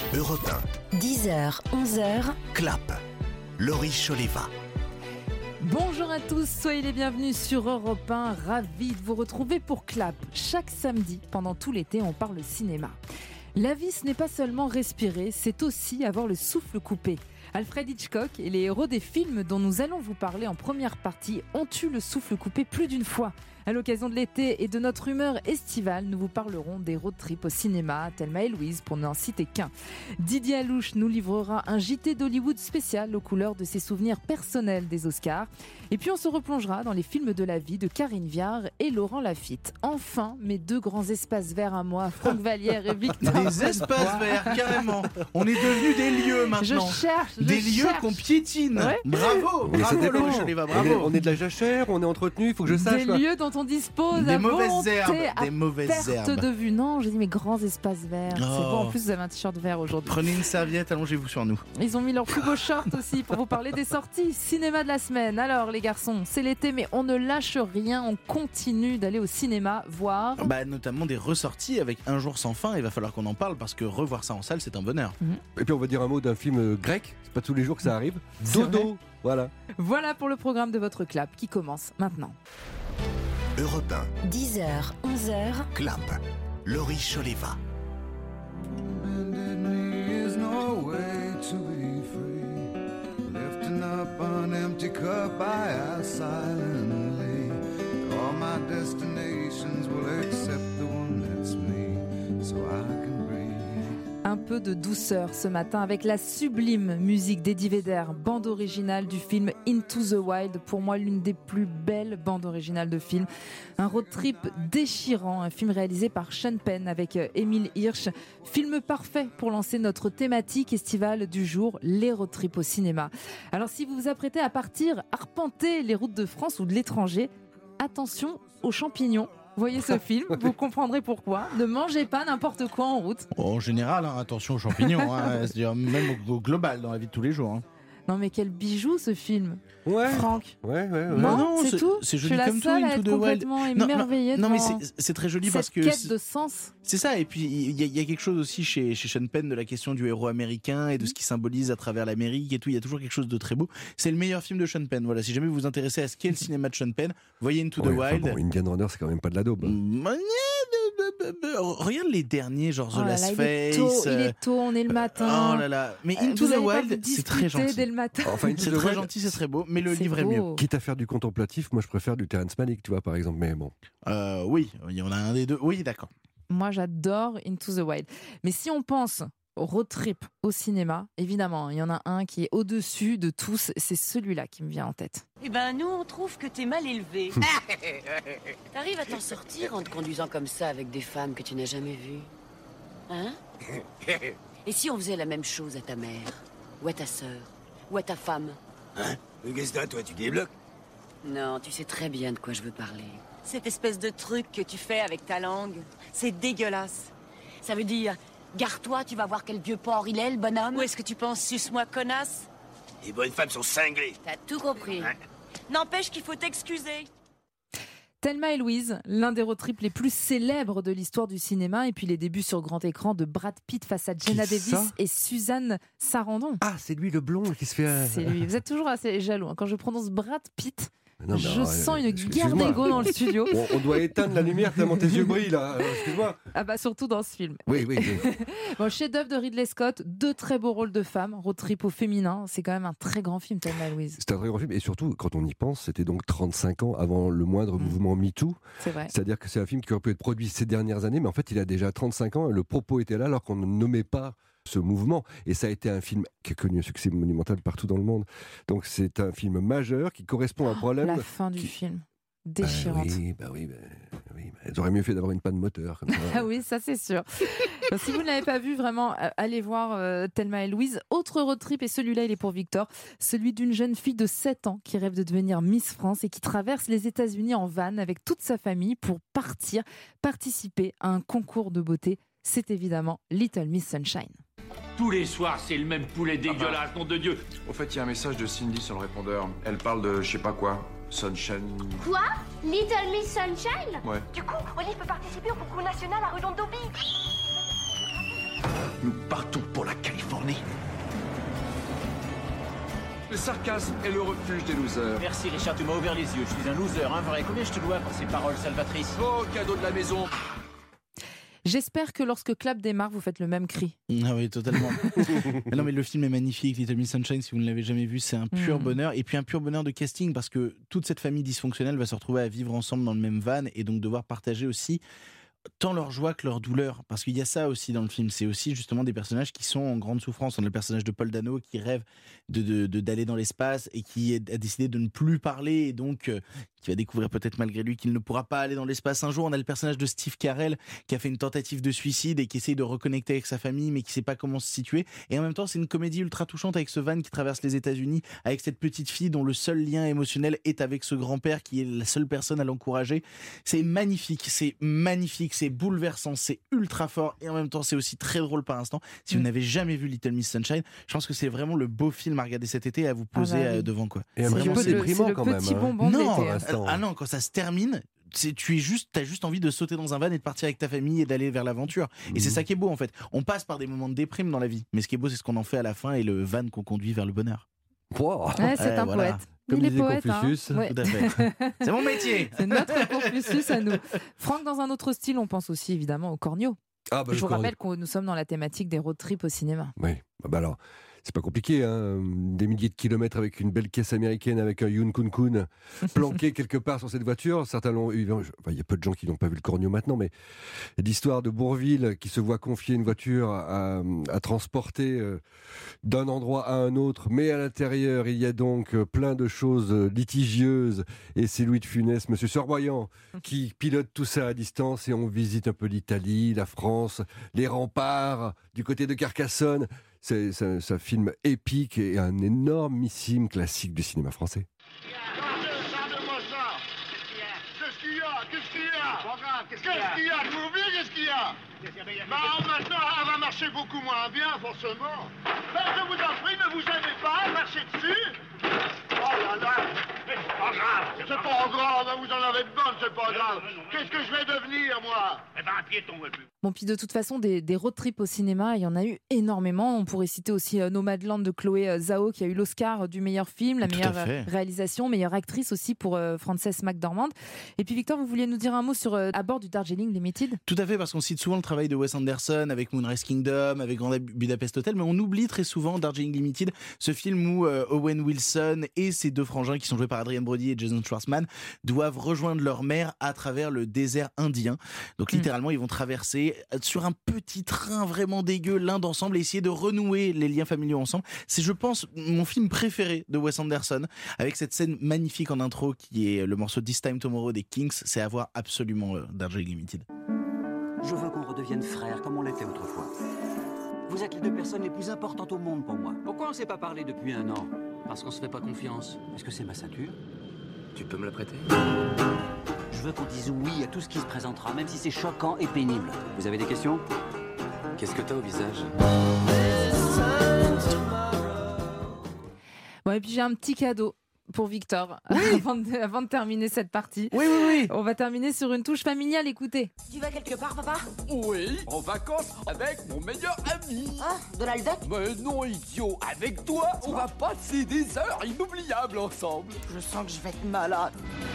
Europe 10h, 11h. Clap. Laurie Choleva. Bonjour à tous, soyez les bienvenus sur Europe 1, ravi de vous retrouver pour Clap. Chaque samedi, pendant tout l'été, on parle cinéma. La vie, ce n'est pas seulement respirer, c'est aussi avoir le souffle coupé. Alfred Hitchcock et les héros des films dont nous allons vous parler en première partie ont eu le souffle coupé plus d'une fois. À l'occasion de l'été et de notre humeur estivale, nous vous parlerons des road trips au cinéma, Thelma et Louise pour n'en citer qu'un. Didier Alouche nous livrera un JT d'Hollywood spécial aux couleurs de ses souvenirs personnels des Oscars. Et puis on se replongera dans les films de la vie de Karine Viard et Laurent Lafitte. Enfin, mes deux grands espaces verts à moi, Franck Vallière et Victor. Des espaces verts, carrément. On est devenus des lieux maintenant. Je cherche. Lieux qu'on piétine. Ouais. Bravo, Laurie Choleva, bravo. On est de la jachère, on est entretenu, il faut que je sache. Des lieux dont on dispose Des à mauvaises volonté, herbes, à des mauvaises perte herbes. de vue. Non, j'ai dit mes grands espaces verts. C'est bon, en plus vous avez un t-shirt vert aujourd'hui. Prenez une serviette, allongez-vous sur nous. Ils ont mis leurs plus beaux shorts aussi pour vous parler des sorties cinéma de la semaine. Alors les garçons, c'est l'été mais on ne lâche rien, on continue d'aller au cinéma voir. Notamment des ressorties avec Un jour sans fin, il va falloir qu'on en parle parce que revoir ça en salle c'est un bonheur. Et puis on va dire un mot d'un film grec, c'est pas tous les jours que ça arrive. C'est Dodo, vrai. voilà. Voilà pour le programme de votre clap qui commence maintenant. Europe 10h, 11h. Clap. Laurie Choleva. Bended knee is no way to be free. Lifting up an empty cup, I ask silently. All my destinations will accept the one that's me, so I can breathe. Un peu de douceur ce matin avec la sublime musique d'Eddie Vedder, bande originale du film Into the Wild, pour moi l'une des plus belles bandes originales de films. Un road trip déchirant, un film réalisé par Sean Penn avec Émile Hirsch. Film parfait pour lancer notre thématique estivale du jour, les road trips au cinéma. Alors si vous vous apprêtez à partir arpenter les routes de France ou de l'étranger, attention aux champignons. Voyez ce film, vous comprendrez pourquoi. Ne mangez pas n'importe quoi en route. En général, attention aux champignons, c'est-à-dire même au global dans la vie de tous les jours. Non mais quel bijou ce film, Ouais. Franck. Ouais. Non, c'est tout. C'est Je joli suis la comme tout, seule à Into être the Wild. complètement émerveillée Non mais devant c'est très joli cette parce que quête de sens. c'est ça, et puis il y a quelque chose aussi chez Sean Penn de la question du héros américain et de ce qui symbolise à travers l'Amérique et tout, il y a toujours quelque chose de très beau. C'est le meilleur film de Sean Penn, voilà, si jamais vous vous intéressez à ce qu'est le cinéma de Sean Penn, voyez Into the Wild. Indian Runner, c'est quand même pas de la daube. Regarde les derniers, genre Oh The là Last là, Face. il est tôt, on est le matin. Oh là là, mais Vous Into the allez pas Wild, vous c'est très disputer gentil. dès le matin. Enfin, Into C'est the très Wild, gentil, c'est très beau, mais le C'est livre est beau. mieux. quitte à faire du contemplatif, moi je préfère du Terrence Malick, tu vois, par exemple. Mais bon. Oui, il y en a un des deux. Oui, d'accord. Moi j'adore Into the Wild. Mais si on pense road trip au cinéma, évidemment, il y en a un qui est au-dessus de tous, c'est celui-là qui me vient en tête. Eh ben, nous, on trouve que t'es mal élevé. T'arrives à t'en sortir en te conduisant comme ça avec des femmes que tu n'as jamais vues? Hein? Et si on faisait la même chose à ta mère? Ou à ta sœur? Ou à ta femme? Qu'est-ce que toi, tu débloques? Non, tu sais très bien de quoi je veux parler. Cette espèce de truc que tu fais avec ta langue, c'est dégueulasse. Ça veut dire, gare-toi, tu vas voir quel vieux porc il est, le bonhomme. Ou est-ce que tu penses, suce-moi, connasse? Les bonnes femmes sont cinglées. T'as tout compris. Ouais. N'empêche qu'il faut t'excuser. Thelma et Louise, l'un des road trips les plus célèbres de l'histoire du cinéma, et puis les débuts sur grand écran de Brad Pitt face à Jenna Qui Davis ça et Suzanne Sarandon. Ah, c'est lui le blond qui se fait. C'est lui. Vous êtes toujours assez jaloux. Quand je prononce Brad Pitt, Non, mais je alors, sens une excuse-moi. guerre d'ego dans le studio. On doit éteindre la lumière tellement tes yeux brillent là. Excuse-moi. Ah bah surtout dans ce film. Oui. Bon, chef-d'œuvre de Ridley Scott, deux très beaux rôles de femmes, road trip au féminin. C'est quand même un très grand film, Thelma et Louise. C'est un très grand film. Et surtout, quand on y pense, c'était donc 35 ans avant le moindre mouvement MeToo. C'est vrai. C'est-à-dire que c'est un film qui aurait pu être produit ces dernières années, mais en fait, il a déjà 35 ans. Et le propos était là alors qu'on ne nommait pas ce mouvement. Et ça a été un film qui a connu un succès monumental partout dans le monde. Donc c'est un film majeur qui correspond à un problème. La fin du film, déchirante. Oui. Ils auraient mieux fait d'avoir une panne moteur. Comme ça. Ah oui, ça c'est sûr. Donc, si vous ne l'avez pas vu, vraiment, allez voir Thelma et Louise. Autre road trip, et celui-là, il est pour Victor. Celui d'une jeune fille de 7 ans qui rêve de devenir Miss France et qui traverse les États-Unis en van avec toute sa famille pour participer à un concours de beauté. C'est évidemment Little Miss Sunshine. Tous les soirs, c'est le même poulet dégueulasse, nom de Dieu. Au fait, il y a un message de Cindy sur le répondeur. Elle parle de je sais pas quoi. Sunshine. Quoi? Little Miss Sunshine? Ouais. Du coup, Olive peut participer au concours national à Redondobi. Nous partons pour la Californie. Le sarcasme est le refuge des losers. Merci Richard, tu m'as ouvert les yeux. Je suis un loser, un vrai. Combien je te dois pour ces paroles salvatrices? Oh, cadeau de la maison. J'espère que lorsque Clap démarre, vous faites le même cri. Ah oui, totalement. Mais non, mais le film est magnifique, Little Miss Sunshine, si vous ne l'avez jamais vu, c'est un pur bonheur. Et puis un pur bonheur de casting, parce que toute cette famille dysfonctionnelle va se retrouver à vivre ensemble dans le même van et donc devoir partager aussi tant leur joie que leur douleur, parce qu'il y a ça aussi dans le film, c'est aussi justement des personnages qui sont en grande souffrance. On a le personnage de Paul Dano qui rêve d'aller dans l'espace et qui a décidé de ne plus parler et donc qui va découvrir peut-être malgré lui qu'il ne pourra pas aller dans l'espace un jour. On a le personnage de Steve Carell qui a fait une tentative de suicide et qui essaye de reconnecter avec sa famille mais qui ne sait pas comment se situer, et en même temps c'est une comédie ultra touchante avec ce van qui traverse les États-Unis avec cette petite fille dont le seul lien émotionnel est avec ce grand-père qui est la seule personne à l'encourager. C'est magnifique, c'est bouleversant, c'est ultra fort et en même temps c'est aussi très drôle par instant. Si vous n'avez jamais vu Little Miss Sunshine, je pense que c'est vraiment le beau film à regarder cet été et à vous poser devant quoi. Et vraiment c'est déprimant quand même. Non, quand ça se termine, t'as juste envie de sauter dans un van et de partir avec ta famille et d'aller vers l'aventure. Et c'est ça qui est beau en fait. On passe par des moments de déprime dans la vie, mais ce qui est beau c'est ce qu'on en fait à la fin et le van qu'on conduit vers le bonheur. Wow. Ouais, c'est un poète. Comme disait poète, Confucius. Ouais. Tout à fait. C'est mon métier. C'est notre Confucius à nous. Franck, dans un autre style, on pense aussi évidemment au corneau. Je vous rappelle que nous sommes dans la thématique des road trips au cinéma. Oui, alors, c'est pas compliqué, hein. Des milliers de kilomètres avec une belle caisse américaine, avec un Yun Kun Kun planqué quelque part sur cette voiture. Certains l'ont eu. Il y a peu de gens qui n'ont pas vu le Cornio maintenant, mais l'histoire de Bourvil qui se voit confier une voiture à transporter d'un endroit à un autre, mais à l'intérieur, il y a donc plein de choses litigieuses. Et c'est Louis de Funès, Monsieur Survoyant, qui pilote tout ça à distance et on visite un peu l'Italie, la France, les remparts du côté de Carcassonne. C'est un film épique et un énormissime classique du cinéma français. Regarde-moi ça. Qu'est-ce qu'il y a? Qu'est-ce qu'il y a? Maintenant, elle va marcher beaucoup moins bien, forcément. Je vous en prie, ne vous gênez pas, marchez dessus. Oh là là, c'est pas grave, vous en avez de bonnes, c'est pas grave. Qu'est-ce que je vais devenir, moi? Eh ben, un piéton, Bon, puis de toute façon, des road trips au cinéma, il y en a eu énormément. On pourrait citer aussi Nomadland de Chloé Zhao, qui a eu l'Oscar du meilleur film, la meilleure réalisation, meilleure actrice aussi pour Frances McDormand. Et puis Victor, vous vouliez nous dire un mot sur À bord du Darjeeling Limited? Tout à fait, parce qu'on cite souvent le travail de Wes Anderson avec Moonrise Kingdom, avec Grand Budapest Hotel, mais on oublie très souvent Darjeeling Limited, ce film où Owen Wilson et ses deux frangins, qui sont joués par Adrien Brody et Jason Schwartzman, doivent rejoindre leur mère à travers le désert indien. Donc littéralement, ils vont traverser sur un petit train vraiment dégueu l'Inde ensemble et essayer de renouer les liens familiaux ensemble. C'est, je pense, mon film préféré de Wes Anderson, avec cette scène magnifique en intro qui est le morceau This Time Tomorrow des Kings. C'est à voir absolument Darjeeling Limited. Je veux qu'on redevienne frères comme on l'était autrefois. Vous êtes les deux personnes les plus importantes au monde pour moi. Pourquoi on ne s'est pas parlé depuis 1 an? Parce qu'on se fait pas confiance. Est-ce que c'est ma ceinture? Tu peux me la prêter? Je veux qu'on dise oui à tout ce qui se présentera, même si c'est choquant et pénible. Vous avez des questions? Qu'est-ce que t'as au visage? Bon, et puis j'ai un petit cadeau pour Victor, avant de terminer cette partie. Oui. On va terminer sur une touche familiale, écoutez. Tu vas quelque part, papa? Oui, en vacances avec mon meilleur ami. Ah, Donald Duck? Mais non, idiot, avec toi, on va passer des heures inoubliables ensemble. Je sens que je vais être malade.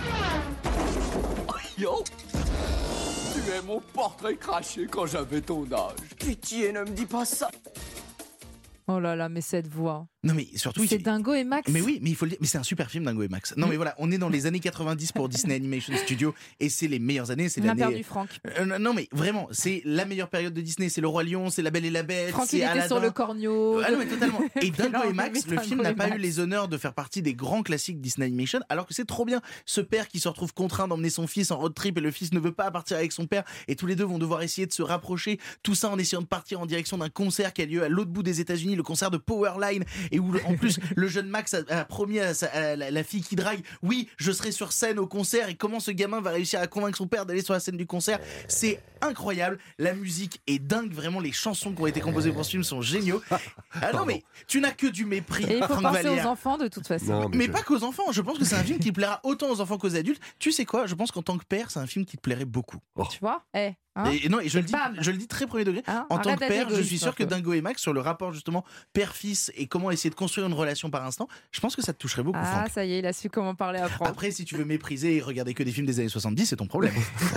Yo, tu es mon portrait craché quand j'avais ton âge. Pitié, ne me dis pas ça. Oh là là, mais cette voix. Non mais surtout c'est Dingo et Max. Mais oui, mais il faut le dire, mais c'est un super film Dingo et Max. Non mais voilà, on est dans les années 90 pour Disney Animation Studios et c'est les meilleures années, c'est l'année. On a perdu Franck. Non mais vraiment, c'est la meilleure période de Disney, c'est Le Roi Lion, c'est La Belle et la Bête, Franck, c'est il était Aladdin. sur le Cornio. Ah non mais totalement. Et Dingo et Max, le film n'a pas eu les honneurs de faire partie des grands classiques Disney Animation, alors que c'est trop bien. Ce père qui se retrouve contraint d'emmener son fils en road trip et le fils ne veut pas partir avec son père et tous les deux vont devoir essayer de se rapprocher. Tout ça en essayant de partir en direction d'un concert qui a lieu à l'autre bout des États-Unis, le concert de Powerline, et où en plus le jeune Max a promis à la fille qui drague, oui, je serai sur scène au concert, et comment ce gamin va réussir à convaincre son père d'aller sur la scène du concert. C'est incroyable, la musique est dingue, vraiment les chansons qui ont été composées pour ce film sont géniaux. Ah non mais tu n'as que du mépris. Et il faut Franck penser Vallière. aux enfants de toute façon. Non, mais pas qu'aux enfants, je pense que c'est un film qui plaira autant aux enfants qu'aux adultes. Tu sais quoi, je pense qu'en tant que père, c'est un film qui te plairait beaucoup. Tu vois, Hein, et non, et je bam. le dis très premier degré. Hein, En tant arrête que d'être père, je égoïste, suis sûr un que peu. Dingo et Max, sur le rapport justement père-fils et comment essayer de construire une relation par instant, je pense que ça te toucherait beaucoup, Ah, Franck. ça y est, il a su comment parler à Franck. Après, si tu veux mépriser et regarder que des films des années 70, c'est ton problème.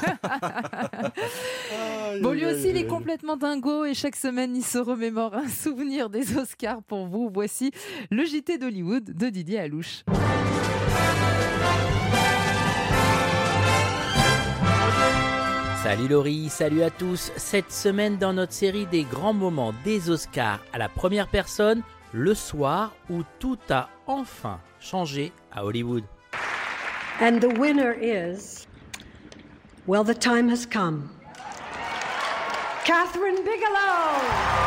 Bon, lui aussi, il est complètement dingo et chaque semaine, il se remémore un souvenir des Oscars pour vous. Voici le JT d'Hollywood de Didier Alouche. Salut Laurie, salut à tous. Cette semaine dans notre série des grands moments des Oscars à la première personne, le soir où tout a enfin changé à Hollywood. And the winner is, well, the time has come. Catherine Bigelow!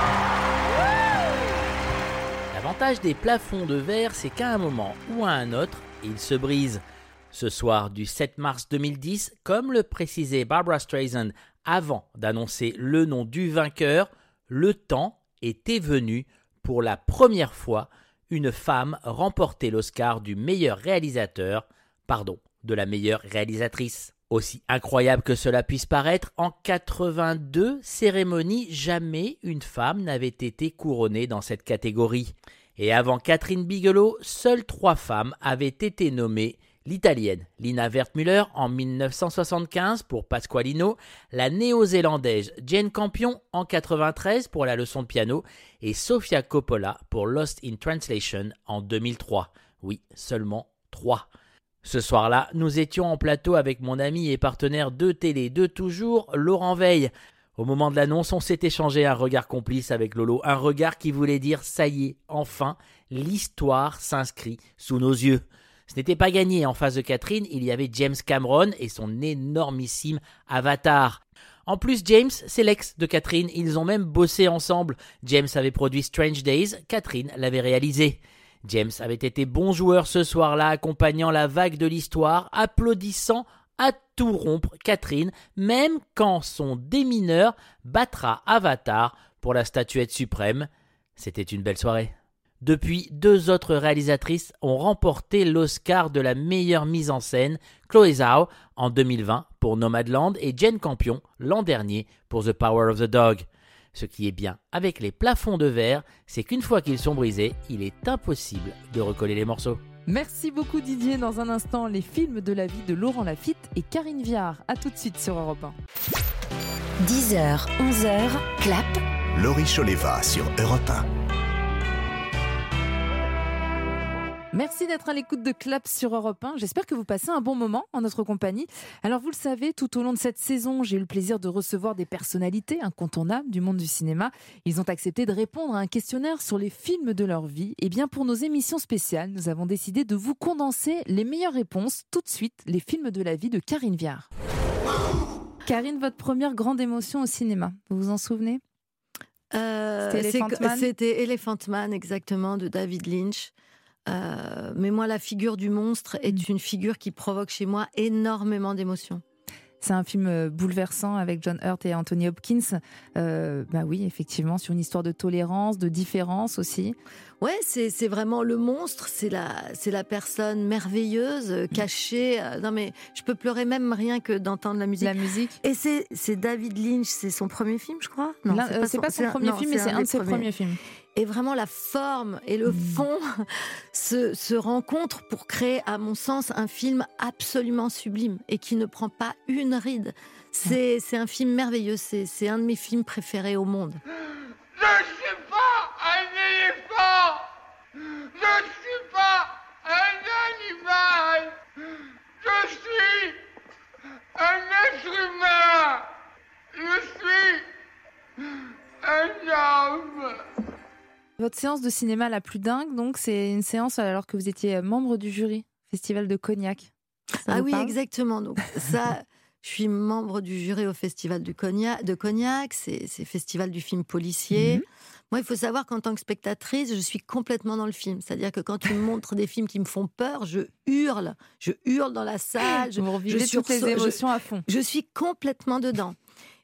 L'avantage des plafonds de verre, c'est qu'à un moment ou à un autre, ils se brisent. Ce soir du 7 mars 2010, comme le précisait Barbra Streisand avant d'annoncer le nom du vainqueur, le temps était venu pour la première fois une femme remporter l'Oscar du meilleur réalisateur, de la meilleure réalisatrice. Aussi incroyable que cela puisse paraître, en 82 cérémonies, jamais une femme n'avait été couronnée dans cette catégorie. Et avant Catherine Bigelow, seules 3 femmes avaient été nommées. L'italienne Lina Wertmüller en 1975 pour Pasqualino, la néo-zélandaise Jane Campion en 93 pour La leçon de piano et Sofia Coppola pour Lost in Translation en 2003. Oui, seulement 3. Ce soir-là, nous étions en plateau avec mon ami et partenaire de télé de toujours, Laurent Veil. Au moment de l'annonce, on s'est échangé un regard complice avec Lolo, un regard qui voulait dire « ça y est, enfin, l'histoire s'inscrit sous nos yeux ». Ce n'était pas gagné. En face de Catherine, il y avait James Cameron et son énormissime Avatar. En plus, James, c'est l'ex de Catherine. Ils ont même bossé ensemble. James avait produit Strange Days, Catherine l'avait réalisé. James avait été bon joueur ce soir-là, accompagnant la vague de l'histoire, applaudissant à tout rompre Catherine, même quand son démineur battra Avatar pour la statuette suprême. C'était une belle soirée. Depuis, 2 autres réalisatrices ont remporté l'Oscar de la meilleure mise en scène, Chloé Zhao en 2020 pour Nomadland et Jane Campion l'an dernier pour The Power of the Dog. Ce qui est bien avec les plafonds de verre, c'est qu'une fois qu'ils sont brisés, il est impossible de recoller les morceaux. Merci beaucoup Didier. Dans un instant, les films de la vie de Laurent Lafitte et Karine Viard. A tout de suite sur Europe 1. 10h, 11h, clap. Laurie Choleva sur Europe 1. Merci d'être à l'écoute de Clap sur Europe 1. J'espère que vous passez un bon moment en notre compagnie. Alors vous le savez, tout au long de cette saison, j'ai eu le plaisir de recevoir des personnalités incontournables du monde du cinéma. Ils ont accepté de répondre à un questionnaire sur les films de leur vie. Et bien pour nos émissions spéciales, nous avons décidé de vous condenser les meilleures réponses. Tout de suite, les films de la vie de Karine Viard. Karine, votre première grande émotion au cinéma, vous vous en souvenez ? C'était Elephant Man, exactement, de David Lynch. Mais moi, la figure du monstre est une figure qui provoque chez moi énormément d'émotions. C'est un film bouleversant avec John Hurt et Anthony Hopkins. Oui, effectivement, sur une histoire de tolérance, de différence aussi. Ouais, c'est vraiment le monstre, c'est la personne merveilleuse, cachée. Non mais je peux pleurer même rien que d'entendre la musique. La musique. Et c'est David Lynch, c'est son premier film, je crois. Non, c'est pas son premier film, mais c'est un de ses premiers films. Et vraiment la forme et le fond se rencontrent pour créer, à mon sens, un film absolument sublime et qui ne prend pas une ride. C'est un film merveilleux, c'est un de mes films préférés au monde. Je ne suis pas un éléphant. Je ne suis pas un animal. Je suis un être humain. Je suis un homme. Votre séance de cinéma la plus dingue, donc, c'est une séance alors que vous étiez membre du jury Festival de Cognac. Ah oui, exactement. Donc ça, je suis membre du jury au Festival de Cognac. C'est festival du film policier. Moi, il faut savoir qu'en tant que spectatrice, je suis complètement dans le film. C'est-à-dire que quand tu me montres des films qui me font peur, je hurle dans la salle. Vous revivez toutes les émotions à fond. Je suis complètement dedans.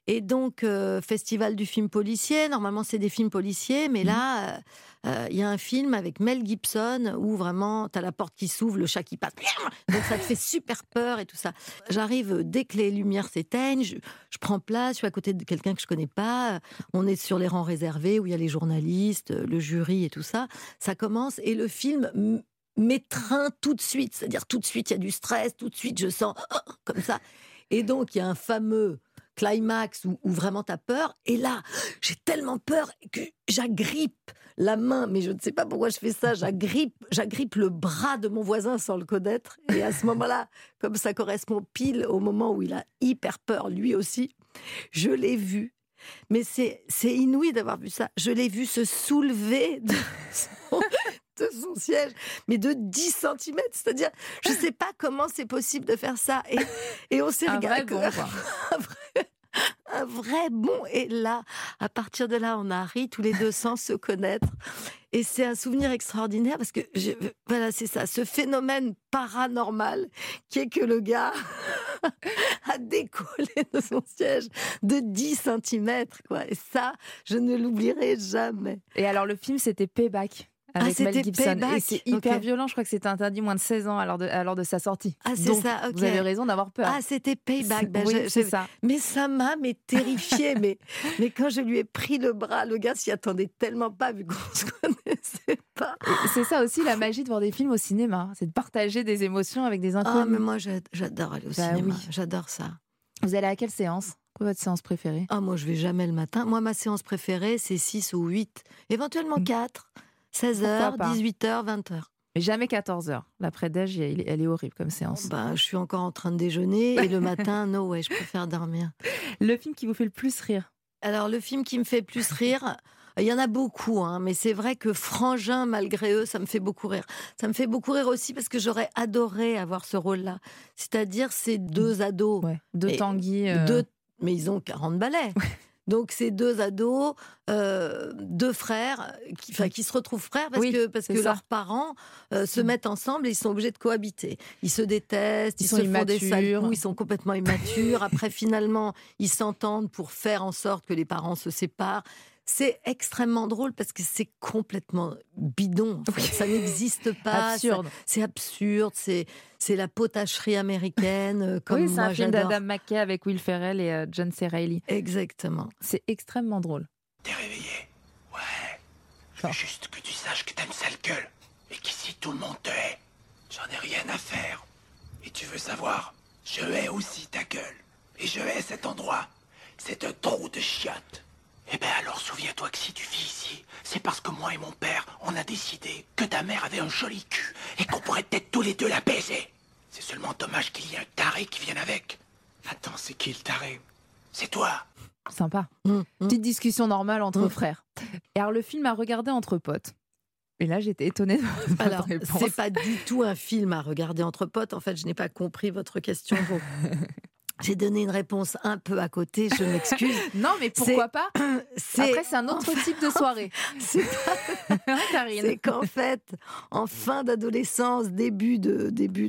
Et donc, festival du film policier, normalement c'est des films policiers, mais là, il y a un film avec Mel Gibson où vraiment, t'as la porte qui s'ouvre, le chat qui passe, donc ça te fait super peur et tout ça. J'arrive dès que les lumières s'éteignent, je prends place, je suis à côté de quelqu'un que je connais pas, on est sur les rangs réservés où il y a les journalistes, le jury et tout ça. Ça commence et le film m'étreint tout de suite, c'est-à-dire tout de suite il y a du stress, tout de suite je sens comme ça. Et donc il y a un fameux climax où vraiment t'as peur, et là j'ai tellement peur que j'agrippe la main, mais je ne sais pas pourquoi je fais ça, j'agrippe le bras de mon voisin sans le connaître, et à ce moment-là, comme ça correspond pile au moment où il a hyper peur lui aussi, je l'ai vu, mais c'est inouï d'avoir vu ça, je l'ai vu se soulever de son siège, mais de 10 cm, c'est-à-dire, je ne sais pas comment c'est possible de faire ça, et on s'est regardé un vrai bond, et là, à partir de là, on a ri tous les deux sans se connaître, et c'est un souvenir extraordinaire, parce que, voilà, c'est ça, ce phénomène paranormal, qui est que le gars a décollé de son siège de 10 cm, quoi, et ça, je ne l'oublierai jamais. Et alors, le film, c'était Payback. Avec Mel Gibson. Payback. Et c'est hyper violent, je crois que c'était interdit moins de 16 ans à l'heure de sa sortie. Ah, c'est donc, ça, ok. Vous avez raison d'avoir peur. Ah, c'était Payback. Oui, c'est ça. Mais ça m'a terrifiée. mais quand je lui ai pris le bras, le gars s'y attendait tellement pas, vu qu'on se connaissait pas. Et c'est ça aussi la magie de voir des films au cinéma, c'est de partager des émotions avec des inconnus. Ah, mais moi j'adore aller au cinéma, oui. J'adore ça. Vous allez à quelle séance ? Quelle est votre séance préférée ? Ah, moi je vais jamais le matin. Moi ma séance préférée c'est 6 ou 8, éventuellement 4. 16h, 18h, 20h. Mais jamais 14h. L'après-déj, elle est horrible comme séance. Je suis encore en train de déjeuner et le matin, no way, je préfère dormir. Le film qui vous fait le plus rire ? Alors, le film qui me fait le plus rire, il y en a beaucoup, hein, mais c'est vrai que Frangin, malgré eux, ça me fait beaucoup rire. Ça me fait beaucoup rire aussi parce que j'aurais adoré avoir ce rôle-là. C'est-à-dire ces deux ados. Ouais, deux Tanguy. Mais ils ont 40 balais. Donc, ces deux ados, deux frères, qui se retrouvent frères parce que leurs parents se mettent ensemble et ils sont obligés de cohabiter. Ils se détestent, ils se font des sales coups, ils sont complètement immatures. Après, finalement, ils s'entendent pour faire en sorte que les parents se séparent. C'est extrêmement drôle parce que c'est complètement bidon. En fait. Ça n'existe pas. Absurde. C'est absurde. C'est la potacherie américaine. Comme c'est un film d'Adam McKay avec Will Ferrell et John C. Reilly. Exactement. C'est extrêmement drôle. T'es réveillé ? Ouais. Je veux juste que tu saches que t'as une sale gueule et qu'ici tout le monde te hait. J'en ai rien à faire. Et tu veux savoir, je hais aussi ta gueule. Et je hais cet endroit. C'est un trou de chiottes. Eh ben alors souviens-toi que si tu vis ici, c'est parce que moi et mon père, on a décidé que ta mère avait un joli cul et qu'on pourrait peut-être tous les deux la baiser. C'est seulement dommage qu'il y ait un taré qui vienne avec. Attends, c'est qui le taré ? C'est toi. Sympa. Petite discussion normale entre frères. Et alors le film à regarder entre potes. Et là j'étais étonnée de votre réponse. C'est pas du tout un film à regarder entre potes. En fait, je n'ai pas compris votre question. J'ai donné une réponse un peu à côté, je m'excuse. Non, mais pourquoi pas ? Après, c'est un autre type de soirée. C'est qu'en fait, en fin d'adolescence, début de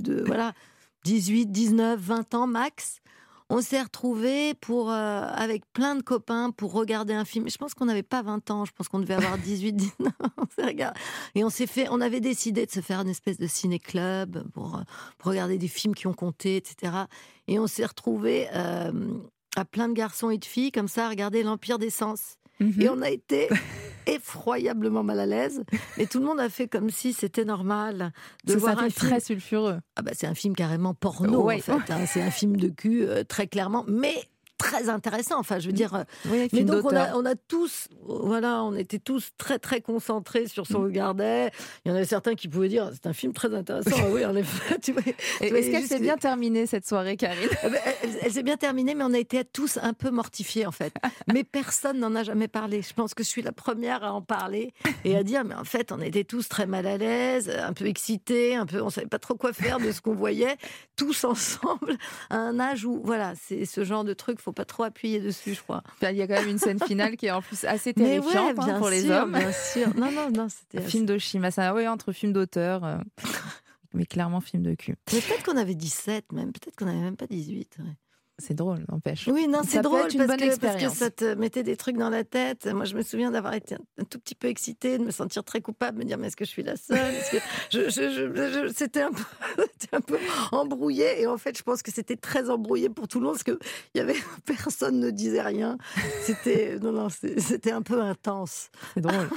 18, 19, 20 ans max, on s'est retrouvés avec plein de copains pour regarder un film. Je pense qu'on n'avait pas 20 ans, je pense qu'on devait avoir 18, 19. Et on avait décidé de se faire une espèce de ciné-club pour regarder des films qui ont compté, etc. Et on s'est retrouvés à plein de garçons et de filles, comme ça, à regarder l'Empire des Sens. Et on a été effroyablement mal à l'aise, mais tout le monde a fait comme si c'était normal de voir un film très sulfureux. Ah bah c'est un film carrément porno en fait, hein. C'est un film de cul très clairement, mais très intéressant. Enfin, je veux dire. Mais donc on a tous, on était tous très très concentrés sur ce qu'on regardait. Il y en avait certains qui pouvaient dire c'est un film très intéressant. Oui, en effet. Est-ce qu'elle s'est bien terminée cette soirée, Karine ? Elle s'est bien terminée, mais on a été tous un peu mortifiés en fait. Mais personne n'en a jamais parlé. Je pense que je suis la première à en parler et à dire mais en fait on était tous très mal à l'aise, un peu excités, on savait pas trop quoi faire de ce qu'on voyait, tous ensemble à un âge où c'est ce genre de truc. Faut pas trop appuyer dessus, je crois. Il y a quand même une scène finale qui est en plus assez terrifiante pour les hommes. Bien sûr. Non, c'était film d'Oshima, ça, entre film d'auteur, mais clairement film de cul. Mais peut-être qu'on avait 17 même, peut-être qu'on n'avait même pas 18. Ouais. C'est drôle, n'empêche. Oui, non, c'est Ça peut drôle être une bonne parce que expérience. ça te mettait des trucs dans la tête. Moi, je me souviens d'avoir été un tout petit peu excitée, de me sentir très coupable, de me dire mais est-ce que je suis la seule? Est-ce que c'était un peu embrouillé. Et en fait, je pense que c'était très embrouillé pour tout le monde parce que il y avait personne ne disait rien. C'était un peu intense. C'est drôle.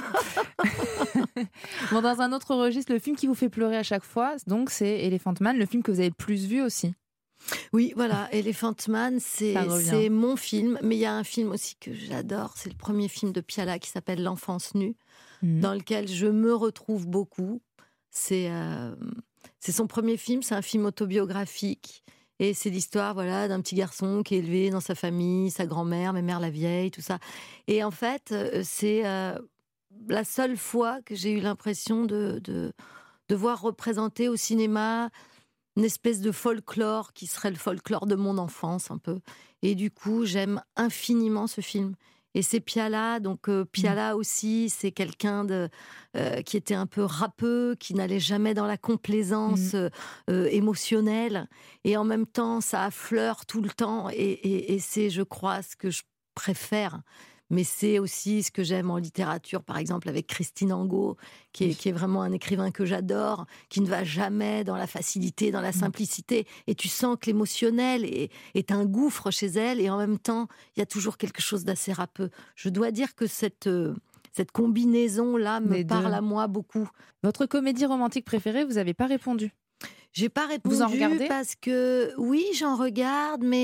Bon, dans un autre registre, le film qui vous fait pleurer à chaque fois, donc c'est Elephant Man, le film que vous avez le plus vu aussi. Oui, voilà, Elephant Man, c'est mon film, mais il y a un film aussi que j'adore, c'est le premier film de Piala qui s'appelle L'enfance nue, dans lequel je me retrouve beaucoup. C'est son premier film, c'est un film autobiographique, et c'est l'histoire d'un petit garçon qui est élevé dans sa famille, sa grand-mère, Mère la Vieille, tout ça. Et en fait, c'est la seule fois que j'ai eu l'impression de voir représenter au cinéma une espèce de folklore qui serait le folklore de mon enfance un peu. Et du coup, j'aime infiniment ce film. Et c'est Piala, donc Piala aussi, c'est quelqu'un qui était un peu râpeux, qui n'allait jamais dans la complaisance émotionnelle. Et en même temps, ça affleure tout le temps. Et c'est, je crois, ce que je préfère. Mais c'est aussi ce que j'aime en littérature, par exemple avec Christine Angot, qui est vraiment un écrivain que j'adore, qui ne va jamais dans la facilité, dans la simplicité. Et tu sens que l'émotionnel est un gouffre chez elle, et en même temps, il y a toujours quelque chose d'assez râpeux. Je dois dire que cette combinaison-là me parle à moi beaucoup. Votre comédie romantique préférée, vous n'avez pas répondu? J'ai pas répondu. Vous en regardez? Parce que oui, j'en regarde, mais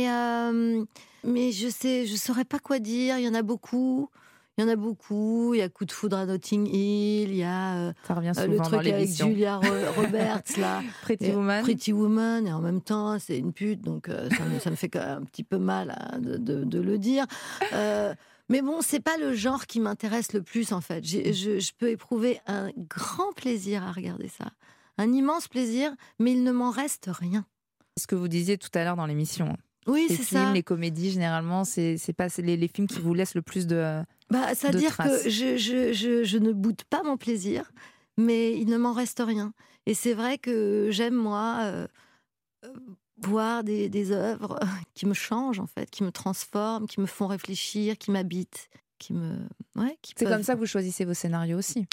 je saurais pas quoi dire. Il y en a beaucoup. Il y a Coup de foudre à Notting Hill. Il y a ça revient souvent le dans truc avec l'émission. Julia Roberts là, Pretty Woman. Et en même temps, c'est une pute, donc ça me fait quand même un petit peu mal de le dire. Mais bon, c'est pas le genre qui m'intéresse le plus en fait. Je peux éprouver un grand plaisir à regarder ça. Un immense plaisir, mais il ne m'en reste rien. C'est ce que vous disiez tout à l'heure dans l'émission. Oui, les c'est films, ça. les comédies, généralement, c'est pas les films qui vous laissent le plus de c'est-à-dire traces. que je ne boude pas mon plaisir, mais il ne m'en reste rien. Et c'est vrai que j'aime, moi, voir des œuvres qui me changent, en fait, qui me transforment, qui me font réfléchir, qui m'habitent, C'est comme ça que vous choisissez vos scénarios aussi?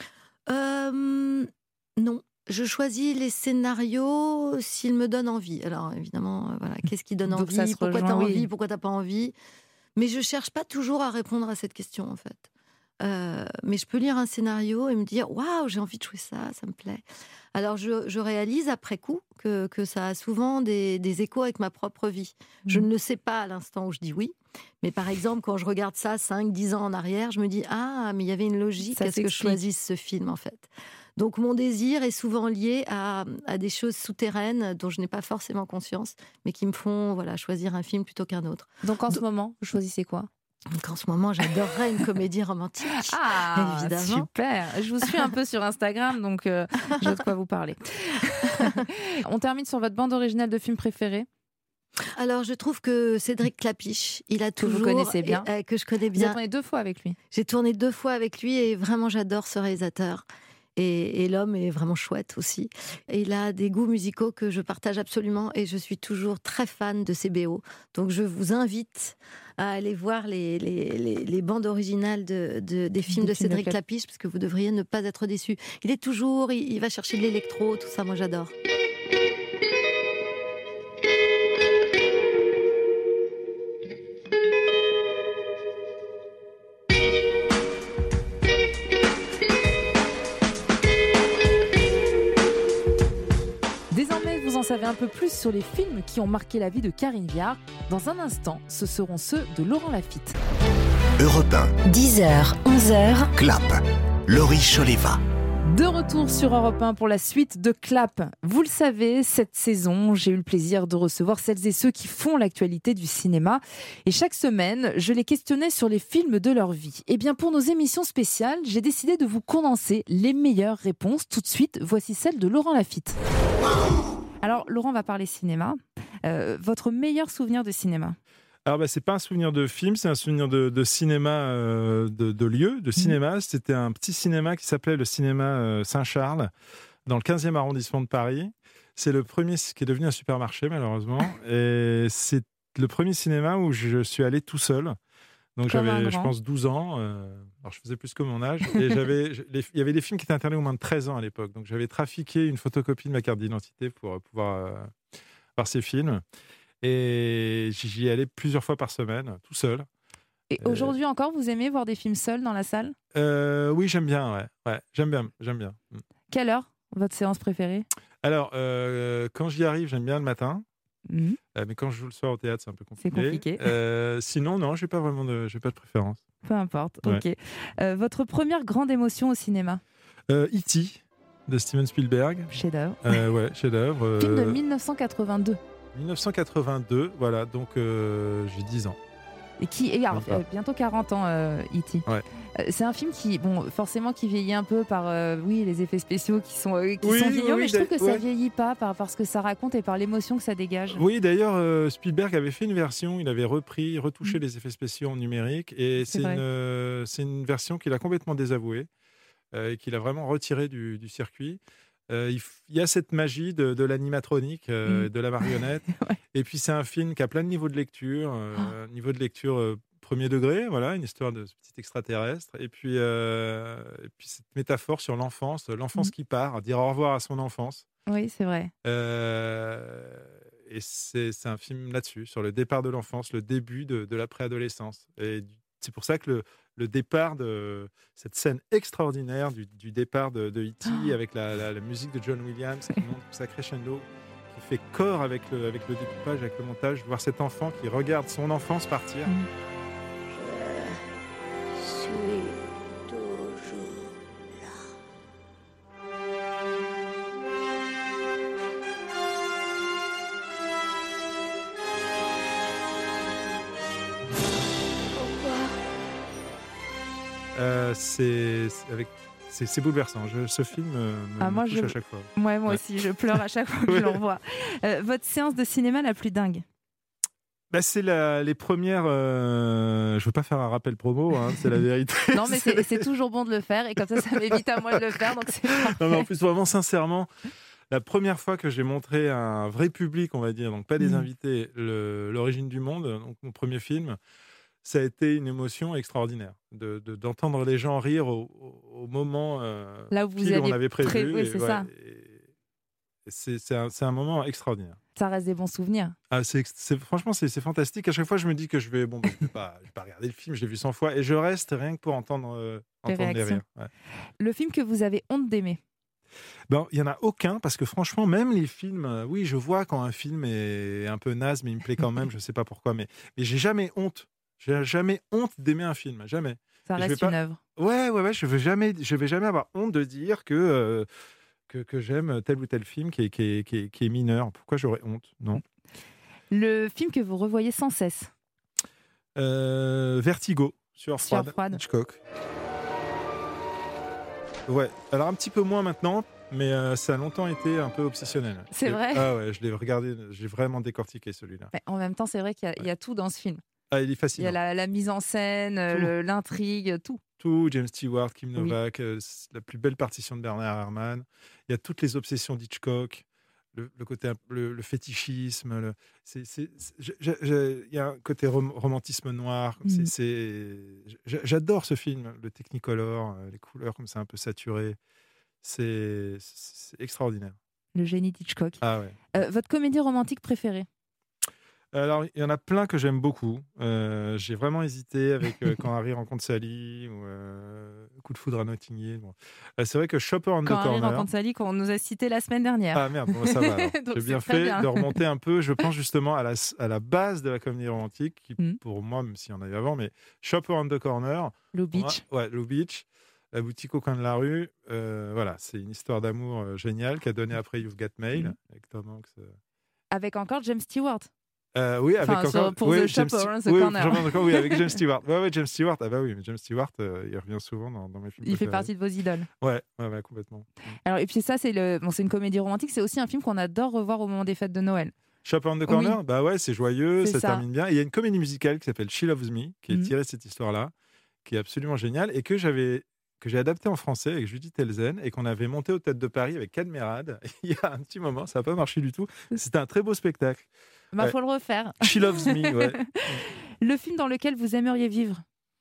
Non. Je choisis les scénarios s'ils me donnent envie. Alors évidemment, qu'est-ce qui donne Donc envie? ça se Pourquoi rejoint, t'as oui. envie? Pourquoi t'as pas envie? Mais je cherche pas toujours à répondre à cette question en fait. Mais je peux lire un scénario et me dire waouh, j'ai envie de jouer ça, ça me plaît. Alors je réalise après coup que ça a souvent des échos avec ma propre vie. Je ne le sais pas à l'instant où je dis oui. Mais par exemple, quand je regarde ça 5-10 ans en arrière, je me dis ah, mais il y avait une logique à ce que je choisisse ce film en fait. Donc mon désir est souvent lié à des choses souterraines dont je n'ai pas forcément conscience, mais qui me font choisir un film plutôt qu'un autre. Donc en ce moment, vous choisissez quoi? Donc en ce moment, j'adorerais une comédie romantique. Ah, évidemment. Super. Je vous suis un peu sur Instagram, donc j'ai de quoi vous parler. On termine sur votre bande originale de film préféré. Alors, je trouve que Cédric Clapiche, il a toujours... Que vous connaissez bien. Que je connais Vous bien. avez tourné 2 fois avec lui. J'ai tourné 2 fois avec lui et vraiment, j'adore ce réalisateur. Et l'homme est vraiment chouette aussi. Et il a des goûts musicaux que je partage absolument et je suis toujours très fan de ses BO. Donc je vous invite à aller voir les bandes originales des films de Cédric Clapiche parce que vous devriez ne pas être déçus. Il va chercher de l'électro, tout ça, moi j'adore. Vous en savez un peu plus sur les films qui ont marqué la vie de Karine Viard. Dans un instant, ce seront ceux de Laurent Lafitte. Europe 1. 10h, 11h. Clap. Laurie Choleva. De retour sur Europe 1 pour la suite de Clap. Vous le savez, cette saison, j'ai eu le plaisir de recevoir celles et ceux qui font l'actualité du cinéma. Et chaque semaine, je les questionnais sur les films de leur vie. Et bien, pour nos émissions spéciales, j'ai décidé de vous condenser les meilleures réponses. Tout de suite, voici celle de Laurent Lafitte. Alors, Laurent va parler cinéma. Votre meilleur souvenir de cinéma? Alors, c'est pas un souvenir de film, c'est un souvenir de cinéma, de lieu, de cinéma. C'était un petit cinéma qui s'appelait le cinéma Saint-Charles, dans le 15e arrondissement de Paris. C'est le premier qui est devenu un supermarché, malheureusement. Et c'est le premier cinéma où je suis allé tout seul. Donc Comme un j'avais, je grand. pense, 12 ans. Alors je faisais plus que mon âge. Et il y avait des films qui étaient interdits aux moins de 13 ans à l'époque. Donc j'avais trafiqué une photocopie de ma carte d'identité pour pouvoir voir ces films. Et j'y allais plusieurs fois par semaine, tout seul. Et aujourd'hui encore, vous aimez voir des films seuls dans la salle ? Oui, j'aime bien. Ouais, j'aime bien. Quelle heure, votre séance préférée ? Alors, quand j'y arrive, j'aime bien le matin. Mhm. Mais quand je joue le soir au théâtre, c'est un peu compliqué. C'est compliqué. Sinon, non, j'ai pas de préférence. Peu importe, Ouais. ok. Votre première grande émotion au cinéma ? E.T. de Steven Spielberg. Chef-d'œuvre. Ouais, chef-d'œuvre. Film de 1982. 1982, voilà, donc j'ai 10 ans. Et qui est bientôt 40 ans, E.T. Ouais. C'est un film qui, forcément, qui vieillit un peu par les effets spéciaux qui sont vieillots, mais je trouve que ça vieillit pas par ce que ça raconte et par l'émotion que ça dégage. Oui, d'ailleurs, Spielberg avait fait une version, il avait retouché les effets spéciaux en numérique, et c'est une version qu'il a complètement désavouée, et qu'il a vraiment retirée du circuit. Il y a cette magie de l'animatronique, de la marionnette. Ouais. Et puis c'est un film qui a plein de niveaux de lecture. Niveau de lecture premier degré, voilà, une histoire de ce petit extraterrestre. Et puis cette métaphore sur l'enfance qui part, dire au revoir à son enfance. Oui, c'est vrai. Et c'est un film là-dessus, sur le départ de l'enfance, le début de la préadolescence. Et c'est pour ça que le départ de cette scène extraordinaire du départ de E.T. avec la musique de John Williams qui monte sa crescendo, qui fait corps avec le découpage, avec le montage, voir cet enfant qui regarde son enfance partir. Je suis toujours là. C'est bouleversant. Ce film me touche à chaque fois. Ouais, moi aussi, je pleure à chaque fois que je le revois. Votre séance de cinéma la plus dingue ? C'est les premières. Je veux pas faire un rappel promo, c'est la vérité. Non, mais c'est toujours bon de le faire, et comme ça m'évite à moi de le faire, donc c'est parfait. Non, mais en plus, vraiment, sincèrement, la première fois que j'ai montré à un vrai public, on va dire, donc pas des invités, l'origine du monde, donc mon premier film, ça a été une émotion extraordinaire d'entendre les gens rire au moment là où vous on avait prévu. Oui, c'est ça. C'est un moment extraordinaire. Ça reste des bons souvenirs. Franchement, c'est fantastique. À chaque fois, je me dis que je vais pas regarder le film, je l'ai vu 100 fois, et je reste rien que pour entendre les rires. Ouais. Le film que vous avez honte d'aimer ? Il n'y en a aucun, parce que franchement, même les films, oui, je vois quand un film est un peu naze, mais il me plaît quand même, je ne sais pas pourquoi, mais j'ai jamais honte. J'ai jamais honte d'aimer un film, jamais. Ça reste une œuvre. Ouais, je vais jamais avoir honte de dire que j'aime tel ou tel film qui est mineur. Pourquoi j'aurais honte ? Non. Le film que vous revoyez sans cesse ? Vertigo, sur Froide, Hitchcock. Ouais, alors un petit peu moins maintenant, mais ça a longtemps été un peu obsessionnel. C'est vrai ? Ah ouais, je l'ai regardé, j'ai vraiment décortiqué celui-là. Mais en même temps, c'est vrai qu'il y a tout dans ce film. Ah, il est fascinant. Il y a la mise en scène, l'intrigue, tout. Tout, James Stewart, Kim Novak, la plus belle partition de Bernard Herrmann. Il y a toutes les obsessions d'Hitchcock, le côté, le fétichisme. Il y a un côté romantisme noir. J'adore ce film, le Technicolor, les couleurs comme ça un peu saturées. C'est extraordinaire. Le génie d'Hitchcock. Ah ouais. Votre comédie romantique préférée ? Alors, il y en a plein que j'aime beaucoup. J'ai vraiment hésité avec Quand Harry rencontre Sally ou Coup de foudre à Notting Hill. Bon. C'est vrai que Shopper on the Corner... Quand Harry rencontre Sally, qu'on nous a cité la semaine dernière. Ah merde, bon, ça va. J'ai bien fait de remonter un peu, je pense justement à la base de la comédie romantique, qui pour moi, même s'il y en avait avant, mais Shopper on the Corner. Lou Beach. Lou Beach. La boutique au coin de la rue. Voilà, c'est une histoire d'amour géniale qui a donné après You've Got Mail, avec Tom Hanks. Avec encore James Stewart. Oui, avec encore pour The Shopper on the Corner. Oui, avec James Stewart. Ouais, James Stewart. Ah bah oui, mais James Stewart, il revient souvent dans mes films. Il fait partie de vos idoles. Ouais, complètement. Alors, et puis ça, c'est une comédie romantique. C'est aussi un film qu'on adore revoir au moment des fêtes de Noël. Shopper on the Corner, oui. Bah ouais, c'est joyeux, ça termine bien. Et il y a une comédie musicale qui s'appelle She Loves Me, qui est tirée de cette histoire-là, qui est absolument géniale et que j'ai adapté en français avec Judith Elzen et qu'on avait monté au Théâtre de Paris avec Cadmerade il y a un petit moment. Ça n'a pas marché du tout. C'était un très beau spectacle. Bah, faut le refaire. She Loves Me, ouais. Le film dans lequel vous aimeriez vivre?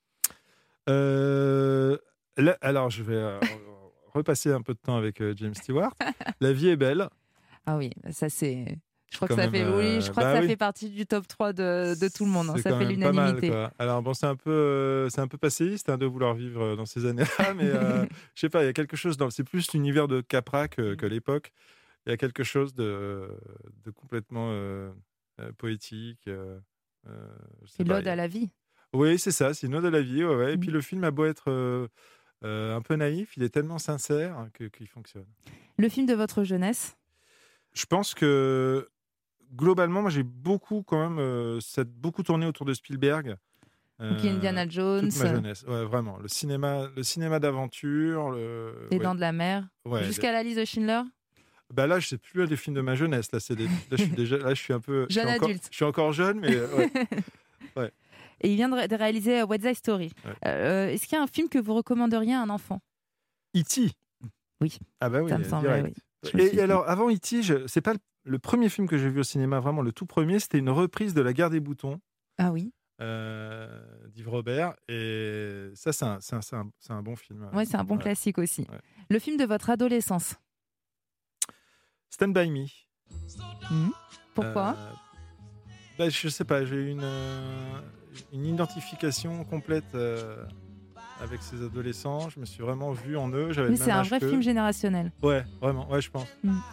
Là, alors, je vais repasser un peu de temps avec James Stewart. La vie est belle. Ah oui, ça c'est... Je crois Quand que ça même, fait, je crois que ça fait partie du top 3 de tout le monde. Hein. C'est Ça quand fait même pas l'unanimité. mal, quoi. Alors bon, c'est un peu passéiste de vouloir vivre dans ces années-là, mais je sais pas, il y a quelque chose c'est plus l'univers de Capra que l'époque. Il y a quelque chose de complètement poétique. C'est l'ode à la vie. Oui, c'est ça, c'est une ode à la vie. Ouais. Et puis le film a beau être un peu naïf, il est tellement sincère qu'il fonctionne. Le film de votre jeunesse? Je pense que globalement, moi j'ai beaucoup quand même beaucoup tourné autour de Spielberg. Donc Indiana Jones. Toute ma jeunesse, ouais, vraiment. Le cinéma d'aventure. Les Dents de la Mer. Ouais, jusqu'à la liste de Schindler. Bah là, je sais plus les films de ma jeunesse. Là, je suis un peu jeune adulte. Je suis encore jeune, mais ouais. Et il vient de réaliser West Side Story. Ouais. Est-ce qu'il y a un film que vous recommanderiez à un enfant? E.T. Oui. Ah bah oui. Ça me semblait, oui. Et alors, avant E.T., c'est pas le premier film que j'ai vu au cinéma, vraiment le tout premier, c'était une reprise de La Guerre des boutons. Ah oui. d'Yves Robert. Et ça, c'est un bon film. Oui, c'est un bon classique aussi. Ouais. Le film de votre adolescence? Stand By Me. Pourquoi? Je sais pas, j'ai eu une identification complète avec ces adolescents. Je me suis vraiment vu en eux. Mais c'est un vrai film générationnel. Ouais, vraiment, ouais, je pense.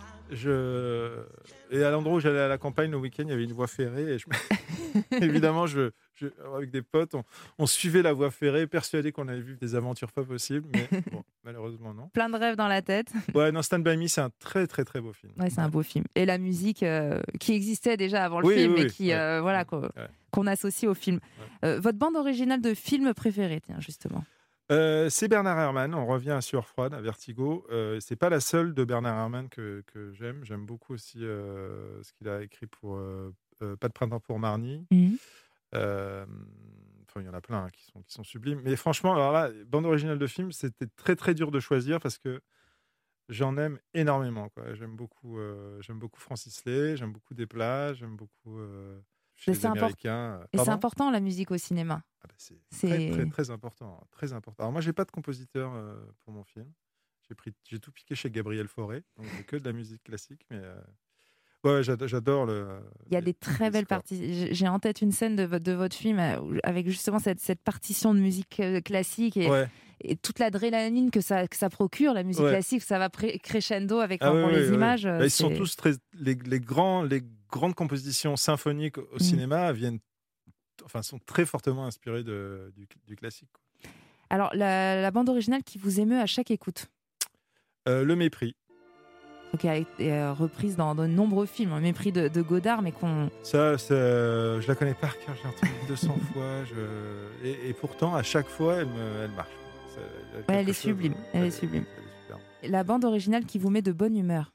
Et à l'endroit où j'allais à la campagne le week-end, il y avait une voie ferrée. Et évidemment, avec des potes, on suivait la voie ferrée, persuadés qu'on allait vivre des aventures pas possibles. Mais bon, malheureusement, non. Plein de rêves dans la tête. Ouais, non, Stand By Me, c'est un très, très, très beau film. Ouais, c'est un beau film. Et la musique qui existait déjà avant le film et qui, voilà, qu'on associe au film. Ouais. Votre bande originale de film préférée, tiens, justement? C'est Bernard Herrmann. On revient à Sueur froide, à Vertigo. C'est pas la seule de Bernard Herrmann que j'aime. J'aime beaucoup aussi ce qu'il a écrit pour Pas de printemps pour Marnie. Enfin, il y en a plein qui sont sublimes. Mais franchement, alors là, bande originale de film, c'était très très dur de choisir parce que j'en aime énormément, quoi. J'aime beaucoup Francis Lay, j'aime beaucoup Desplats, j'aime beaucoup les Américains. Et c'est important la musique au cinéma. Ah bah c'est très, très, très important, très important. Alors moi, j'ai pas de compositeur pour mon film. J'ai tout piqué chez Gabriel Fauré, donc j'ai que de la musique classique, mais ouais, j'adore le. Il y a des très belles parties. J'ai en tête une scène de votre film avec justement cette partition de musique classique et toute l'adrénaline que ça procure, la musique classique, ça va crescendo avec les images. Bah, ils sont tous les grandes compositions symphoniques au cinéma sont très fortement inspirées du classique. Alors la bande originale qui vous émeut à chaque écoute? Le Mépris. qui a été reprise dans de nombreux films, un Mépris de Godard, mais qu'on... Ça, je la connais par cœur, je l'ai entendue 200 fois, et pourtant, à chaque fois, elle marche. Elle est sublime, elle est sublime. La bande originale qui vous met de bonne humeur?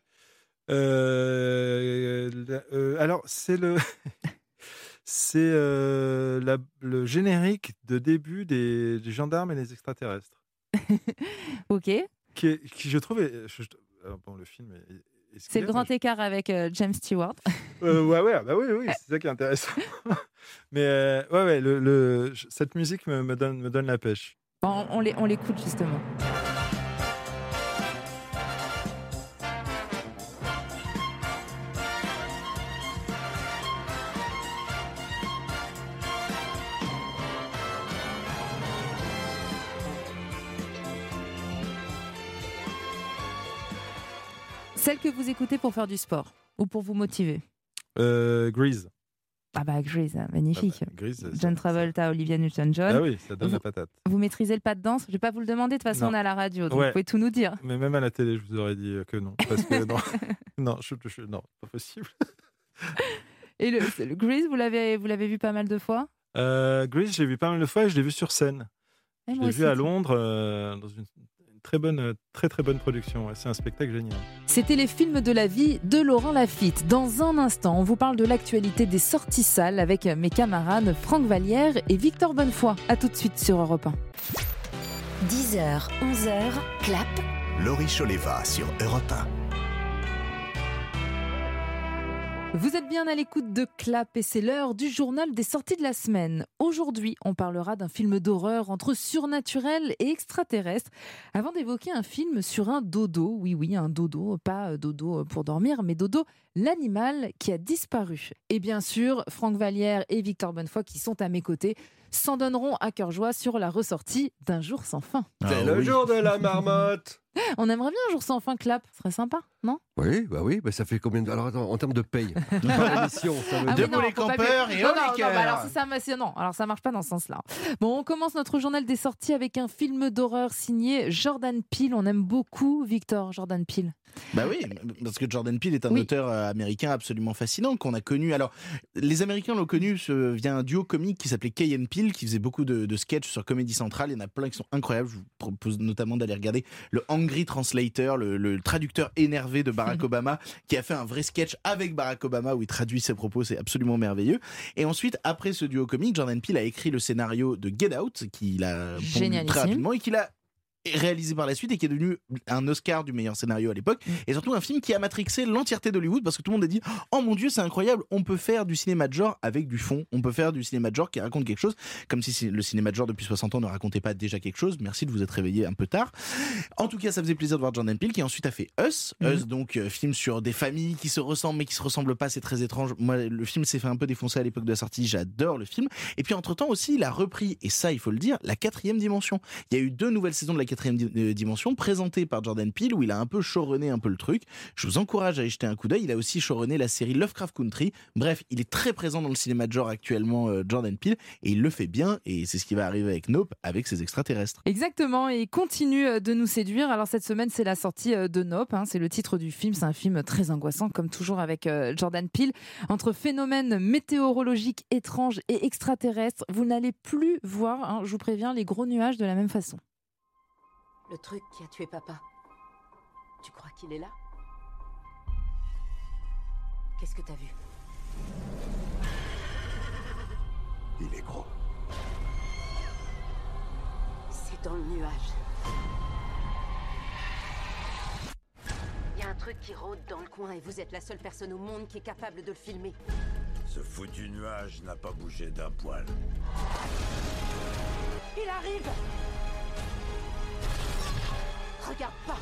Alors, c'est le générique de début des Gendarmes et les Extraterrestres. Ok. Qui je trouve... bon, le film c'est le grand écart avec James Stewart. Oui, c'est ça qui est intéressant. Mais cette musique me donne la pêche. Bon, on l'écoute justement. Celle que vous écoutez pour faire du sport ou pour vous motiver? Grease. Ah bah Grease, magnifique. Grease, John Travolta, Olivia Newton-John. Ah oui, ça donne la patate. Vous maîtrisez le pas de danse? Je vais pas vous le demander, de toute façon on est à la radio, donc vous pouvez tout nous dire. Mais même à la télé, je vous aurais dit que non. Parce que non, non, pas possible. Et le Grease, vous l'avez vu pas mal de fois? Grease, je l'ai vu pas mal de fois et je l'ai vu sur scène. Je l'ai vu à Londres, dans une très bonne production. C'est un spectacle génial. C'était les films de la vie de Laurent Lafitte. Dans un instant, on vous parle de l'actualité des sorties salles avec mes camarades Franck Vallière et Victor Bonnefoy. À tout de suite sur Europe 1. 10h, 11h, clap. Laurie Choleva sur Europe 1. Vous êtes bien à l'écoute de Clap et c'est l'heure du journal des sorties de la semaine. Aujourd'hui, on parlera d'un film d'horreur entre surnaturel et extraterrestre avant d'évoquer un film sur un dodo. Oui, un dodo, pas dodo pour dormir, mais dodo, l'animal qui a disparu. Et bien sûr, Franck Vallière et Victor Bonnefoy qui sont à mes côtés s'en donneront à cœur joie sur la ressortie d'Un jour sans fin. C'est le jour de la marmotte. On aimerait bien Un jour sans fin, Clap, ce serait sympa, non ? Oui, ça fait combien de... Alors attends, en termes de paye, pas l'émission, ça veut dire... Debout les campeurs et haut les cœurs. Alors ça marche pas dans ce sens-là. Bon, on commence notre journal des sorties avec un film d'horreur signé Jordan Peele. On aime beaucoup Victor Jordan Peele. Bah oui, parce que Jordan Peele est un auteur américain absolument fascinant qu'on a connu. Alors, les Américains l'ont connu via un duo comique qui s'appelait Key & Peele, qui faisait beaucoup de sketchs sur Comedy Central. Il y en a plein qui sont incroyables. Je vous propose notamment d'aller regarder le Angry Translator, le traducteur énervé de Barack Obama, qui a fait un vrai sketch avec Barack Obama où il traduit ses propos. C'est absolument merveilleux. Et ensuite, après ce duo comique, Jordan Peele a écrit le scénario de Get Out, qu'il a pondu très rapidement et qu'il a réalisé par la suite et qui est devenu un Oscar du meilleur scénario à l'époque, et surtout un film qui a matrixé l'entièreté d'Hollywood, parce que tout le monde a dit « Oh mon Dieu, c'est incroyable, on peut faire du cinéma de genre avec du fond, on peut faire du cinéma de genre qui raconte quelque chose, comme si le cinéma de genre depuis 60 ans ne racontait pas déjà quelque chose. » Merci de vous être réveillé un peu tard. En tout cas, ça faisait plaisir de voir Jordan Peele qui ensuite a fait Us, donc film sur des familles qui se ressemblent mais qui se ressemblent pas, c'est très étrange. Moi, le film s'est fait un peu défoncer à l'époque de la sortie, j'adore le film. Et puis entre-temps aussi, il a repris, et ça il faut le dire, la 4e dimension. Il y a eu 2 nouvelles saisons de la 4e dimension présentée par Jordan Peele où il a un peu showrunné un peu le truc. Je vous encourage à y jeter un coup d'œil. Il a aussi showrunné la série Lovecraft Country. Bref, il est très présent dans le cinéma de genre actuellement, Jordan Peele, et il le fait bien, et c'est ce qui va arriver avec Nope, avec ses extraterrestres. Exactement, et il continue de nous séduire. Alors cette semaine, c'est la sortie de Nope, c'est le titre du film. C'est un film très angoissant, comme toujours avec Jordan Peele. Entre phénomènes météorologiques étranges et extraterrestres, vous n'allez plus voir, je vous préviens, les gros nuages de la même façon. Le truc qui a tué papa, tu crois qu'il est là? Qu'est-ce que t'as vu? Il est gros. C'est dans le nuage. Il y a un truc qui rôde dans le coin et vous êtes la seule personne au monde qui est capable de le filmer. Ce foutu nuage n'a pas bougé d'un poil. Il arrive! Regarde pas!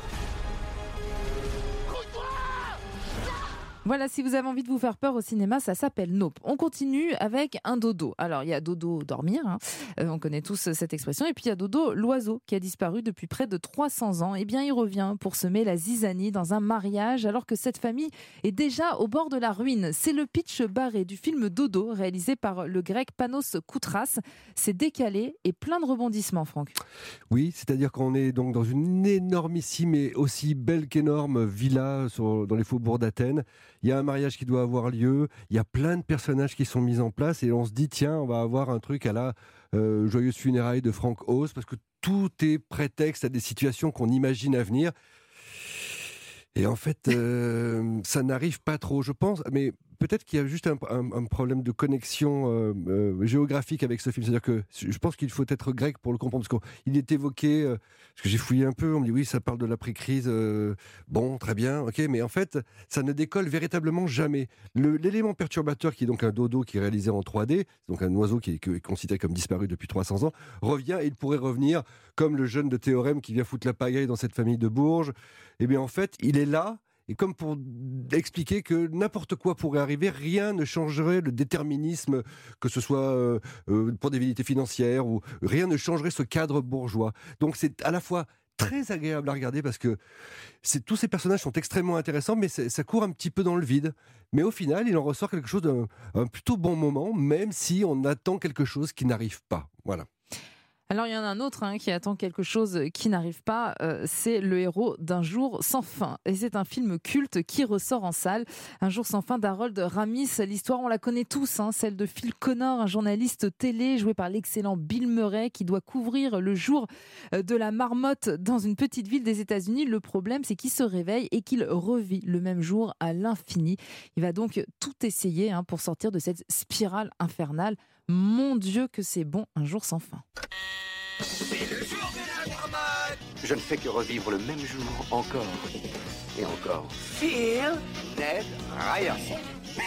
Voilà, si vous avez envie de vous faire peur au cinéma, ça s'appelle Nope. On continue avec un dodo. Alors, il y a dodo dormir, on connaît tous cette expression. Et puis, il y a dodo l'oiseau qui a disparu depuis près de 300 ans. Eh bien, il revient pour semer la zizanie dans un mariage alors que cette famille est déjà au bord de la ruine. C'est le pitch barré du film Dodo, réalisé par le grec Panos Koutras. C'est décalé et plein de rebondissements, Franck. Oui, c'est-à-dire qu'on est donc dans une énormissime et aussi belle qu'énorme villa dans les faubourgs d'Athènes. Il y a un mariage qui doit avoir lieu, il y a plein de personnages qui sont mis en place et on se dit tiens, on va avoir un truc à la Joyeuse funérailles de Frank Oz, parce que tout est prétexte à des situations qu'on imagine à venir. Et en fait, ça n'arrive pas trop, je pense, mais peut-être qu'il y a juste un problème de connexion géographique avec ce film. C'est-à-dire que je pense qu'il faut être grec pour le comprendre. Parce qu'il est évoqué, parce que j'ai fouillé un peu, on me dit oui, ça parle de l'après-crise, bon, très bien, ok, mais en fait, ça ne décolle véritablement jamais. L'élément perturbateur, qui est donc un dodo qui est réalisé en 3D, donc un oiseau qui est considéré comme disparu depuis 300 ans, revient et il pourrait revenir comme le jeune de Théorème qui vient foutre la pagaille dans cette famille de Bourges. Et bien en fait, il est là. Et comme pour expliquer que n'importe quoi pourrait arriver, rien ne changerait le déterminisme, que ce soit pour des vérités financières, ou rien ne changerait ce cadre bourgeois. Donc c'est à la fois très agréable à regarder parce que tous ces personnages sont extrêmement intéressants, mais ça court un petit peu dans le vide. Mais au final, il en ressort quelque chose d'un plutôt bon moment, même si on attend quelque chose qui n'arrive pas. Voilà. Alors, il y en a un autre qui attend quelque chose qui n'arrive pas, c'est le héros d'Un jour sans fin. Et c'est un film culte qui ressort en salle. Un jour sans fin d'Harold Ramis. L'histoire, on la connaît tous, celle de Phil Connor, un journaliste télé joué par l'excellent Bill Murray qui doit couvrir le jour de la marmotte dans une petite ville des États-Unis. Le problème, c'est qu'il se réveille et qu'il revit le même jour à l'infini. Il va donc tout essayer pour sortir de cette spirale infernale. Mon Dieu que c'est bon, Un jour sans fin. C'est le jour de la marmotte. Je ne fais que revivre le même jour encore et encore. Phil, Ned, Ryerson.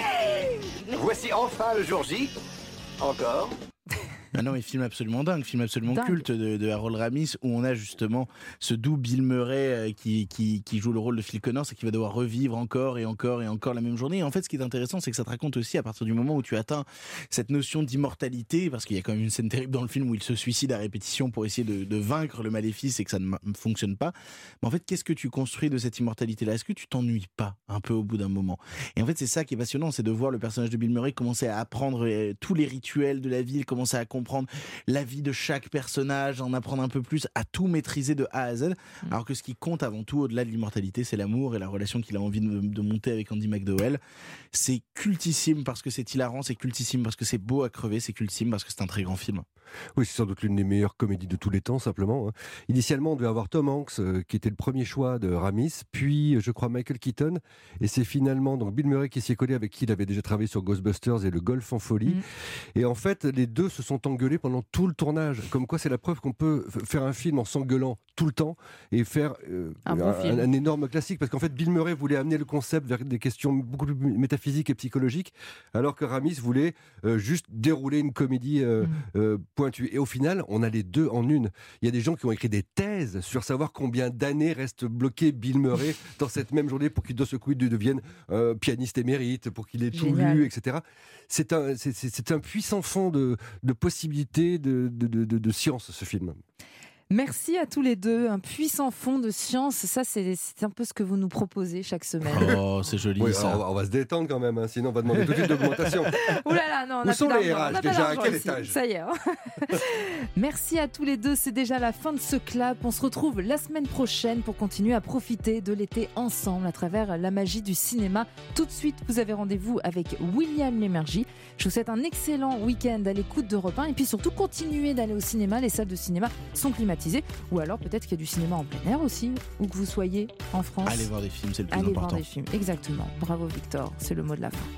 Voici enfin le jour J. Encore. Ah non, mais film absolument dingue, film absolument culte de Harold Ramis, où on a justement ce doux Bill Murray qui joue le rôle de Phil Connors et qui va devoir revivre encore et encore et encore la même journée. Et en fait, ce qui est intéressant, c'est que ça te raconte aussi à partir du moment où tu atteins cette notion d'immortalité, parce qu'il y a quand même une scène terrible dans le film où il se suicide à répétition pour essayer de vaincre le maléfice et que ça ne fonctionne pas. Mais en fait, qu'est-ce que tu construis de cette immortalité-là ? Est-ce que tu t'ennuies pas un peu au bout d'un moment ? Et en fait, c'est ça qui est passionnant, c'est de voir le personnage de Bill Murray commencer à apprendre tous les rituels de la ville, commencer à comprendre la vie de chaque personnage, en apprendre un peu plus, à tout maîtriser de A à Z, alors que ce qui compte avant tout, au-delà de l'immortalité, c'est l'amour et la relation qu'il a envie de monter avec Andie MacDowell. C'est cultissime parce que c'est hilarant, c'est cultissime parce que c'est beau à crever, c'est cultissime parce que c'est un très grand film. Oui, c'est sans doute l'une des meilleures comédies de tous les temps, simplement. Initialement, on devait avoir Tom Hanks, qui était le premier choix de Ramis, puis, je crois, Michael Keaton, et c'est finalement donc Bill Murray qui s'y est collé, avec qui il avait déjà travaillé sur Ghostbusters et Le Golf en folie. Et en fait, les deux se sont engueulés pendant tout le tournage. Comme quoi, c'est la preuve qu'on peut faire un film en s'engueulant tout le temps et faire un énorme classique. Parce qu'en fait, Bill Murray voulait amener le concept vers des questions beaucoup plus métaphysiques et psychologiques, alors que Ramis voulait juste dérouler une comédie pointue. Et au final, on a les deux en une. Il y a des gens qui ont écrit des thèses sur savoir combien d'années reste bloqué Bill Murray dans cette même journée pour qu'il de ce coup devienne pianiste émérite, pour qu'il ait tout lu, etc. C'est un puissant fond de possibilités de science, ce film. Merci à tous les deux, un puissant fond de science, ça c'est un peu ce que vous nous proposez chaque semaine. Oh, c'est joli ça. On va se détendre quand même, sinon on va demander tout de suite d'augmentation. Ouh là là, non, où sont les RH déjà, à quel étage ? Ça y est. Merci à tous les deux, c'est déjà la fin de ce clap. On se retrouve la semaine prochaine pour continuer à profiter de l'été ensemble à travers la magie du cinéma. Tout de suite, vous avez rendez-vous avec William Lémergie. Je vous souhaite un excellent week-end à l'écoute d'Europe 1 et puis surtout continuez d'aller au cinéma, les salles de cinéma sont climatisées. Ou alors peut-être qu'il y a du cinéma en plein air aussi, où que vous soyez en France. Allez voir des films, c'est le plus important. important. Allez voir des films, exactement. Bravo Victor, c'est le mot de la fin.